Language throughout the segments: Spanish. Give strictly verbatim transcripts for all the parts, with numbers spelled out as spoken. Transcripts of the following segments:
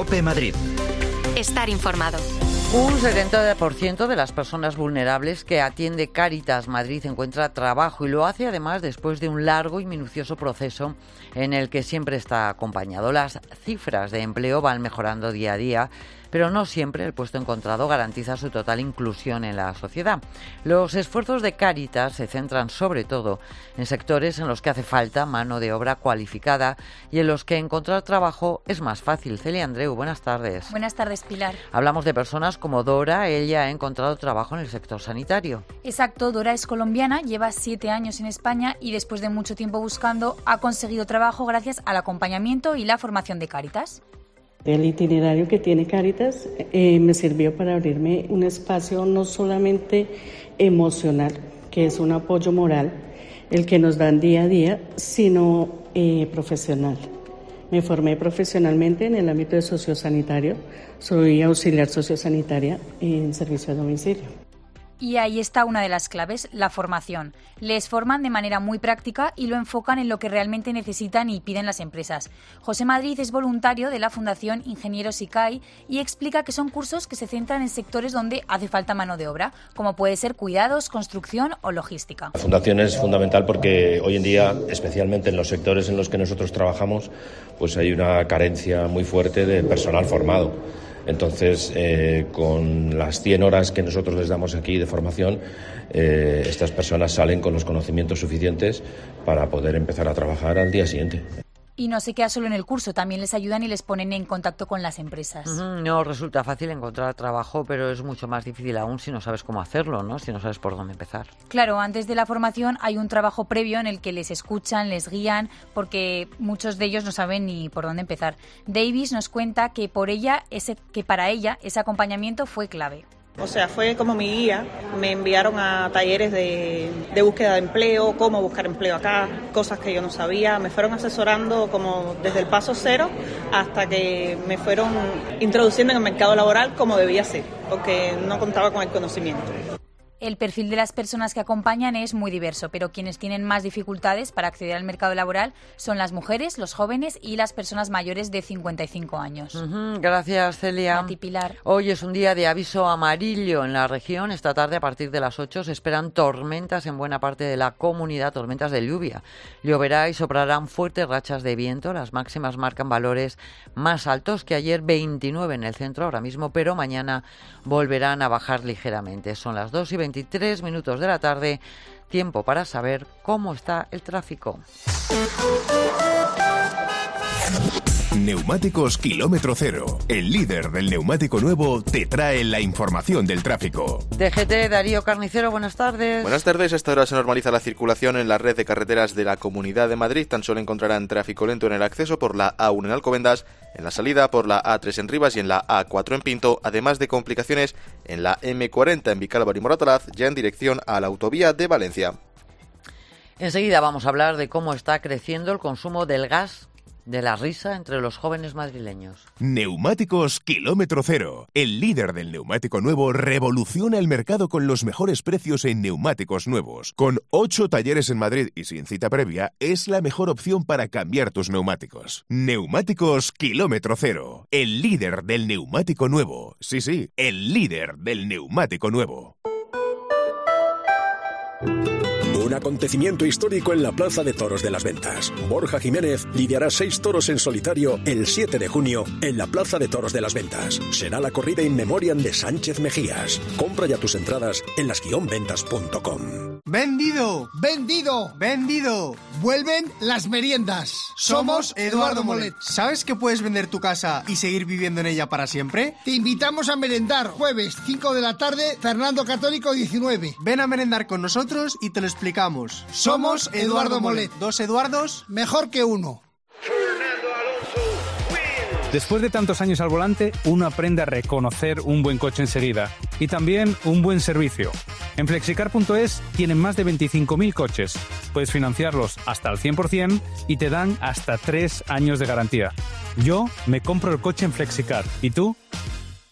COPE Madrid. Estar informado. Un setenta por ciento de las personas vulnerables que atiende Cáritas Madrid encuentra trabajo y lo hace además después de un largo y minucioso proceso en el que siempre está acompañado. Las cifras de empleo van mejorando día a día, pero no siempre el puesto encontrado garantiza su total inclusión en la sociedad. Los esfuerzos de Cáritas se centran sobre todo en sectores en los que hace falta mano de obra cualificada y en los que encontrar trabajo es más fácil. Celia Andreu, buenas tardes. Buenas tardes, Pilar. Hablamos de personas como Dora. Ella ha encontrado trabajo en el sector sanitario. Exacto, Dora es colombiana, lleva siete años en España y después de mucho tiempo buscando ha conseguido trabajo gracias al acompañamiento y la formación de Cáritas. El itinerario que tiene Cáritas eh, me sirvió para abrirme un espacio no solamente emocional, que es un apoyo moral, el que nos dan día a día, sino eh, profesional. Me formé profesionalmente en el ámbito de sociosanitario, soy auxiliar sociosanitaria en servicio a domicilio. Y ahí está una de las claves, la formación. Les forman de manera muy práctica y lo enfocan en lo que realmente necesitan y piden las empresas. José Madrid es voluntario de la Fundación Ingenieros I C A I y explica que son cursos que se centran en sectores donde hace falta mano de obra, como puede ser cuidados, construcción o logística. La Fundación es fundamental porque hoy en día, especialmente en los sectores en los que nosotros trabajamos, pues hay una carencia muy fuerte de personal formado. Entonces, eh, con las cien horas que nosotros les damos aquí de formación, eh, estas personas salen con los conocimientos suficientes para poder empezar a trabajar al día siguiente. Y no se queda solo en el curso, también les ayudan y les ponen en contacto con las empresas. Uh-huh. No resulta fácil encontrar trabajo, pero es mucho más difícil aún si no sabes cómo hacerlo, ¿no? Si no sabes por dónde empezar. Claro, antes de la formación hay un trabajo previo en el que les escuchan, les guían, porque muchos de ellos no saben ni por dónde empezar. Davis nos cuenta que, por ella, ese, que para ella ese acompañamiento fue clave. O sea, fue como mi guía, me enviaron a talleres de, de búsqueda de empleo, cómo buscar empleo acá, cosas que yo no sabía, me fueron asesorando como desde el paso cero hasta que me fueron introduciendo en el mercado laboral como debía ser, porque no contaba con el conocimiento. El perfil de las personas que acompañan es muy diverso, pero quienes tienen más dificultades para acceder al mercado laboral son las mujeres, los jóvenes y las personas mayores de cincuenta y cinco años. Uh-huh. Gracias, Celia. A ti, Pilar. Hoy es un día de aviso amarillo en la región. Esta tarde, a partir de las ocho, se esperan tormentas en buena parte de la comunidad, tormentas de lluvia. Lloverá y soprarán fuertes rachas de viento. Las máximas marcan valores más altos que ayer, veintinueve en el centro ahora mismo, pero mañana volverán a bajar ligeramente. Son las dos y veintitrés minutos de la tarde, tiempo para saber cómo está el tráfico. Neumáticos Kilómetro Cero, el líder del neumático nuevo, te trae la información del tráfico. D G T, Darío Carnicero, buenas tardes. Buenas tardes, a esta hora se normaliza la circulación en la red de carreteras de la Comunidad de Madrid. Tan solo encontrarán tráfico lento en el acceso por la A uno en Alcobendas, en la salida por la A tres en Rivas y en la A cuatro en Pinto, además de complicaciones en la eme cuarenta en Vicálvaro y Moratalaz, ya en dirección a la autovía de Valencia. Enseguida vamos a hablar de cómo está creciendo el consumo del gas de la risa entre los jóvenes madrileños. Neumáticos Kilómetro Cero. El líder del neumático nuevo revoluciona el mercado con los mejores precios en neumáticos nuevos. Con ocho talleres en Madrid y sin cita previa, es la mejor opción para cambiar tus neumáticos. Neumáticos Kilómetro Cero. El líder del neumático nuevo. Sí, sí, el líder del neumático nuevo. Un acontecimiento histórico en la Plaza de Toros de las Ventas. Borja Jiménez lidiará seis toros en solitario el siete de junio en la Plaza de Toros de las Ventas. Será la corrida in memoriam de Sánchez Mejías. Compra ya tus entradas en las guion ventas punto com. ¡Vendido! ¡Vendido! ¡Vendido! Vuelven las meriendas. Somos Eduardo Molet. ¿Sabes que puedes vender tu casa y seguir viviendo en ella para siempre? Te invitamos a merendar jueves cinco de la tarde, Fernando Católico diecinueve. Ven a merendar con nosotros y te lo explicamos. Somos Eduardo Molet. Dos Eduardos, mejor que uno. Después de tantos años al volante, uno aprende a reconocer un buen coche enseguida y también un buen servicio. En flexicar punto es tienen más de veinticinco mil coches. Puedes financiarlos hasta al cien por ciento y te dan hasta tres años de garantía. Yo me compro el coche en Flexicar. ¿Y tú?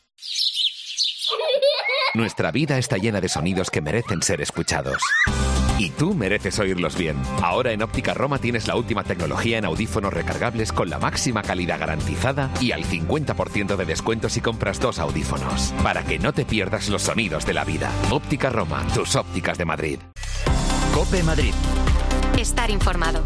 Nuestra vida está llena de sonidos que merecen ser escuchados. Y tú mereces oírlos bien. Ahora en Óptica Roma tienes la última tecnología en audífonos recargables con la máxima calidad garantizada y al cincuenta por ciento de descuento si compras dos audífonos. Para que no te pierdas los sonidos de la vida. Óptica Roma, tus ópticas de Madrid. COPE Madrid. Estar informado.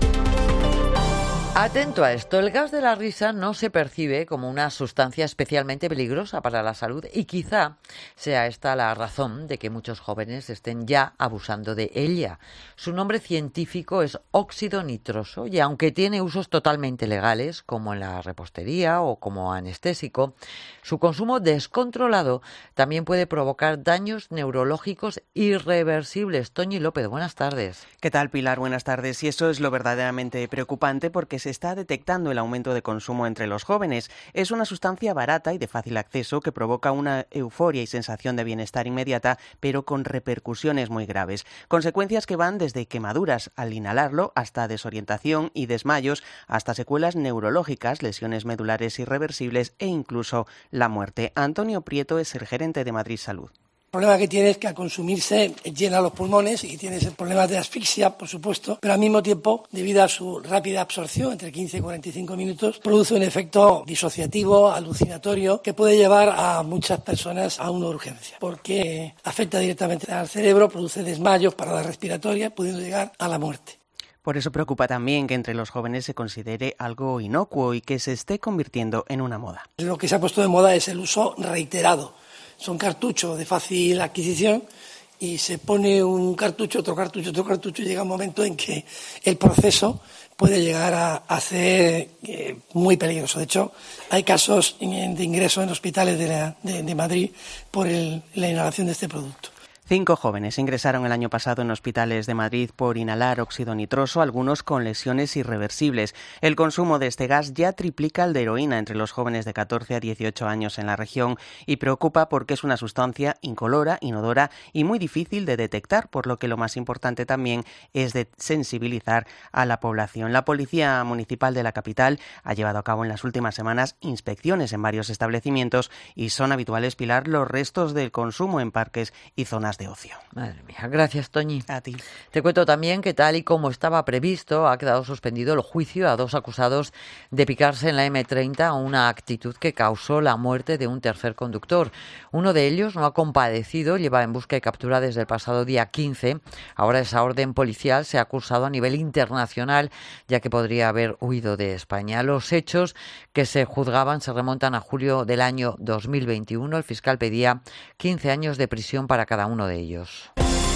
Atento a esto, el gas de la risa no se percibe como una sustancia especialmente peligrosa para la salud y quizá sea esta la razón de que muchos jóvenes estén ya abusando de ella. Su nombre científico es óxido nitroso y aunque tiene usos totalmente legales, como en la repostería o como anestésico, su consumo descontrolado también puede provocar daños neurológicos irreversibles. Toñi López, buenas tardes. ¿Qué tal, Pilar? Buenas tardes. Y eso es lo verdaderamente preocupante porque se está detectando el aumento de consumo entre los jóvenes. Es una sustancia barata y de fácil acceso que provoca una euforia y sensación de bienestar inmediata, pero con repercusiones muy graves. Consecuencias que van desde quemaduras al inhalarlo hasta desorientación y desmayos, hasta secuelas neurológicas, lesiones medulares irreversibles e incluso la muerte. Antonio Prieto es el gerente de Madrid Salud. El problema que tiene es que al consumirse llena los pulmones y tienes problemas de asfixia, por supuesto, pero al mismo tiempo, debido a su rápida absorción, entre quince y cuarenta y cinco minutos, produce un efecto disociativo, alucinatorio, que puede llevar a muchas personas a una urgencia, porque afecta directamente al cerebro, produce desmayos, paradas respiratorias, pudiendo llegar a la muerte. Por eso preocupa también que entre los jóvenes se considere algo inocuo y que se esté convirtiendo en una moda. Lo que se ha puesto de moda es el uso reiterado. Son cartuchos de fácil adquisición y se pone un cartucho, otro cartucho, otro cartucho y llega un momento en que el proceso puede llegar a, a ser eh, muy peligroso. De hecho, hay casos de ingreso en hospitales de, la, de, de Madrid por el, la inhalación de este producto. Cinco jóvenes ingresaron el año pasado en hospitales de Madrid por inhalar óxido nitroso, algunos con lesiones irreversibles. El consumo de este gas ya triplica el de heroína entre los jóvenes de catorce a dieciocho años en la región y preocupa porque es una sustancia incolora, inodora y muy difícil de detectar, por lo que lo más importante también es de sensibilizar a la población. La Policía Municipal de la capital ha llevado a cabo en las últimas semanas inspecciones en varios establecimientos y son habituales, Pilar, los restos del consumo en parques y zonas de ocio. Madre mía, gracias, Toñi. A ti. Te cuento también que tal y como estaba previsto, ha quedado suspendido el juicio a dos acusados de picarse en la eme treinta, una actitud que causó la muerte de un tercer conductor. Uno de ellos no ha compadecido, lleva en busca y captura desde el pasado día quince. Ahora esa orden policial se ha acusado a nivel internacional, ya que podría haber huido de España. Los hechos que se juzgaban se remontan a julio del año dos mil veintiuno. El fiscal pedía quince años de prisión para cada uno de ellos.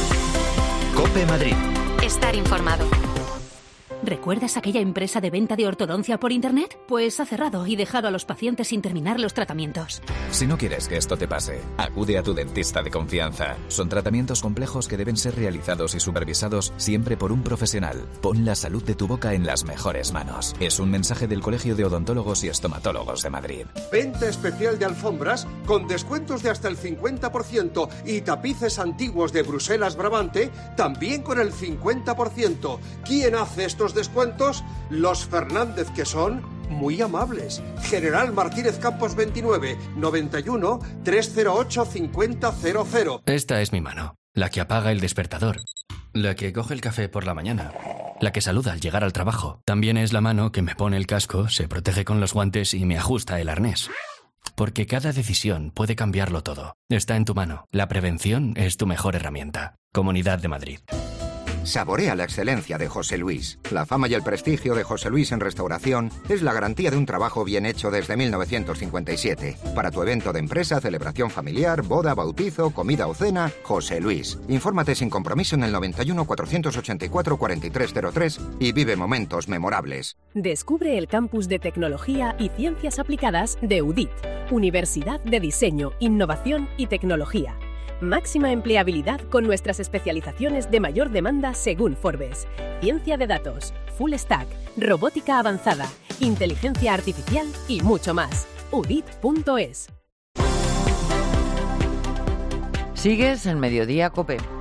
COPE Madrid. Estar informado. ¿Recuerdas aquella empresa de venta de ortodoncia por Internet? Pues ha cerrado y dejado a los pacientes sin terminar los tratamientos. Si no quieres que esto te pase, acude a tu dentista de confianza. Son tratamientos complejos que deben ser realizados y supervisados siempre por un profesional. Pon la salud de tu boca en las mejores manos. Es un mensaje del Colegio de Odontólogos y Estomatólogos de Madrid. Venta especial de alfombras con descuentos de hasta el cincuenta por ciento y tapices antiguos de Bruselas Brabante también con el cincuenta por ciento. ¿Quién hace estos descuentos? Los Fernández, que son muy amables. General Martínez Campos veintinueve, noventa y uno, trescientos ocho, cincuenta cero cero. Esta es mi mano, la que apaga el despertador, la que coge el café por la mañana, la que saluda al llegar al trabajo. También es la mano que me pone el casco, se protege con los guantes y me ajusta el arnés. Porque cada decisión puede cambiarlo todo. Está en tu mano. La prevención es tu mejor herramienta. Comunidad de Madrid. Saborea la excelencia de José Luis. La fama y el prestigio de José Luis en restauración es la garantía de un trabajo bien hecho desde mil novecientos cincuenta y siete. Para tu evento de empresa, celebración familiar, boda, bautizo, comida o cena, José Luis. Infórmate sin compromiso en el noventa y uno, cuatrocientos ochenta y cuatro, cuarenta y tres cero tres y vive momentos memorables. Descubre el campus de tecnología y ciencias aplicadas de U D I T, Universidad de Diseño, Innovación y Tecnología. Máxima empleabilidad con nuestras especializaciones de mayor demanda según Forbes. Ciencia de datos, full stack, robótica avanzada, inteligencia artificial y mucho más. udit punto es. Sigues en Mediodía COPE.